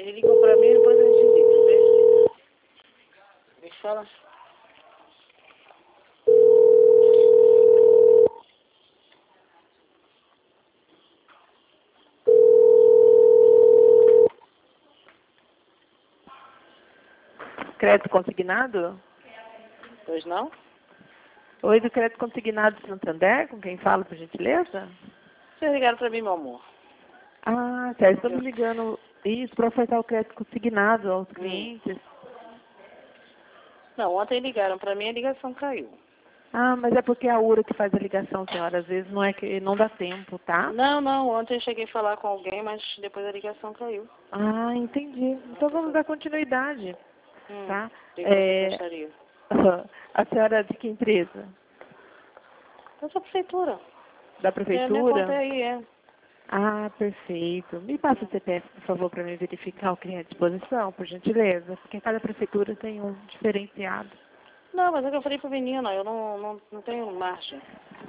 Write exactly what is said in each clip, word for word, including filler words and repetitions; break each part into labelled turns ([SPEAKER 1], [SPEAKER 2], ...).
[SPEAKER 1] Ele ligou pra mim e depois a gente liga, vê? Me fala.
[SPEAKER 2] Crédito consignado?
[SPEAKER 1] Pois não?
[SPEAKER 2] Oi, do Crédito Consignado de Santander, com quem fala, por gentileza?
[SPEAKER 1] Vocês ligaram pra mim, meu amor.
[SPEAKER 2] Ah, certo. Estamos ligando isso para ofertar o crédito consignado aos clientes.
[SPEAKER 1] Não, ontem ligaram pra mim, a ligação caiu.
[SPEAKER 2] Ah, mas é porque é a URA que faz a ligação, senhora. Às vezes não é que não dá tempo, tá?
[SPEAKER 1] Não, não, ontem eu cheguei a falar com alguém, mas depois a ligação caiu.
[SPEAKER 2] Ah, entendi. Então vamos dar continuidade,
[SPEAKER 1] Hum,
[SPEAKER 2] tá?
[SPEAKER 1] o que
[SPEAKER 2] É,
[SPEAKER 1] você gostaria?
[SPEAKER 2] a senhora é de que empresa?
[SPEAKER 1] Eu sou prefeitura.
[SPEAKER 2] Da
[SPEAKER 1] É, minha conta
[SPEAKER 2] prefeitura?
[SPEAKER 1] aí, é.
[SPEAKER 2] Ah, perfeito. Me passa o C P F, por favor, para me verificar o que é à disposição, por gentileza. Porque cada prefeitura tem um diferenciado.
[SPEAKER 1] Não, mas é que eu falei pro menino, eu não, não, não tenho margem.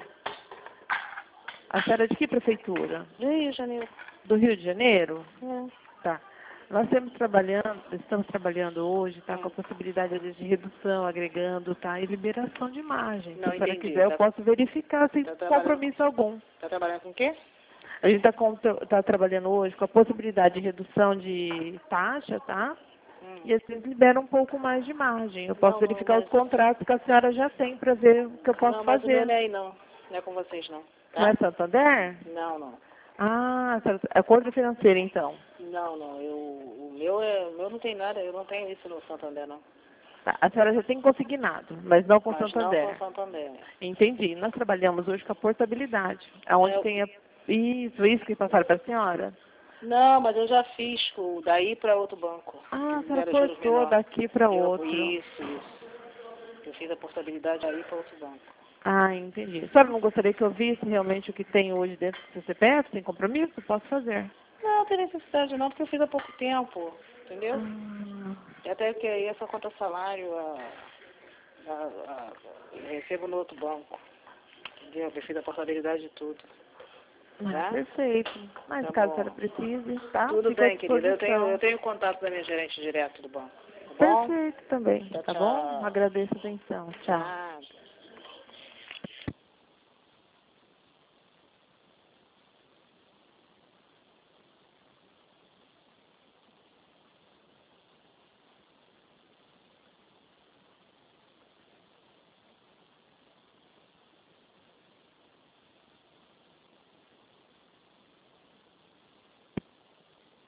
[SPEAKER 2] A senhora é de que prefeitura?
[SPEAKER 1] Rio de Janeiro.
[SPEAKER 2] Do Rio de Janeiro?
[SPEAKER 1] É.
[SPEAKER 2] Tá. Nós estamos trabalhando, estamos trabalhando hoje, tá,
[SPEAKER 1] Hum.
[SPEAKER 2] com a possibilidade de redução, agregando, tá, e liberação de margem.
[SPEAKER 1] Não
[SPEAKER 2] Se a senhora
[SPEAKER 1] entendi.
[SPEAKER 2] quiser, eu
[SPEAKER 1] Tá-
[SPEAKER 2] posso verificar sem
[SPEAKER 1] tá trabalhando-
[SPEAKER 2] compromisso algum.
[SPEAKER 1] Tá trabalhando com o quê?
[SPEAKER 2] A gente está tá trabalhando hoje com a possibilidade de redução de taxa, tá?
[SPEAKER 1] Hum.
[SPEAKER 2] E assim libera um pouco mais de margem. Eu posso
[SPEAKER 1] Não, não,
[SPEAKER 2] verificar
[SPEAKER 1] mas-
[SPEAKER 2] os contratos que a senhora já tem para ver o que eu posso
[SPEAKER 1] Não, mas o meu
[SPEAKER 2] fazer.
[SPEAKER 1] não é aí não. Não é com vocês não. Tá?
[SPEAKER 2] Não é Santander?
[SPEAKER 1] Não, não.
[SPEAKER 2] Ah, a senhora- é conta financeira, então.
[SPEAKER 1] Não, não. Eu, o meu é. O meu não tem nada, eu não tenho isso no Santander, não.
[SPEAKER 2] Tá, a senhora já tem consignado, mas não com
[SPEAKER 1] Mas
[SPEAKER 2] Santander.
[SPEAKER 1] não com Santander.
[SPEAKER 2] Entendi. Nós trabalhamos hoje com a portabilidade, aonde
[SPEAKER 1] É,
[SPEAKER 2] tem a... Isso, isso que passaram para a senhora?
[SPEAKER 1] Não, mas eu já fiz o daí para outro banco.
[SPEAKER 2] Ah, a
[SPEAKER 1] Que
[SPEAKER 2] senhora
[SPEAKER 1] era juros
[SPEAKER 2] cortou
[SPEAKER 1] menor.
[SPEAKER 2] daqui para
[SPEAKER 1] Eu-
[SPEAKER 2] outro.
[SPEAKER 1] Isso, isso. Eu fiz a portabilidade aí para outro banco.
[SPEAKER 2] Ah, entendi. A senhora não gostaria que eu visse realmente o que tem hoje dentro do seu C P F, sem compromisso? Posso fazer.
[SPEAKER 1] Não, não tem necessidade não, porque eu fiz há pouco tempo, entendeu?
[SPEAKER 2] Ah,
[SPEAKER 1] E até que aí essa conta salário a, a, a, eu recebo no outro banco. Entendeu? Eu fiz a portabilidade de tudo.
[SPEAKER 2] ah,
[SPEAKER 1] Tá?
[SPEAKER 2] perfeito. Mas
[SPEAKER 1] Tá
[SPEAKER 2] caso a
[SPEAKER 1] bom.
[SPEAKER 2] senhora precise, tá?
[SPEAKER 1] Tudo
[SPEAKER 2] Fica à
[SPEAKER 1] bem, querida. Eu tenho,
[SPEAKER 2] disposição.
[SPEAKER 1] eu tenho contato da minha gerente direto do banco. Tá bom?
[SPEAKER 2] Perfeito também,
[SPEAKER 1] Tchau,
[SPEAKER 2] tá
[SPEAKER 1] tchau.
[SPEAKER 2] bom? Agradeço a atenção. Tchau.
[SPEAKER 1] Nada.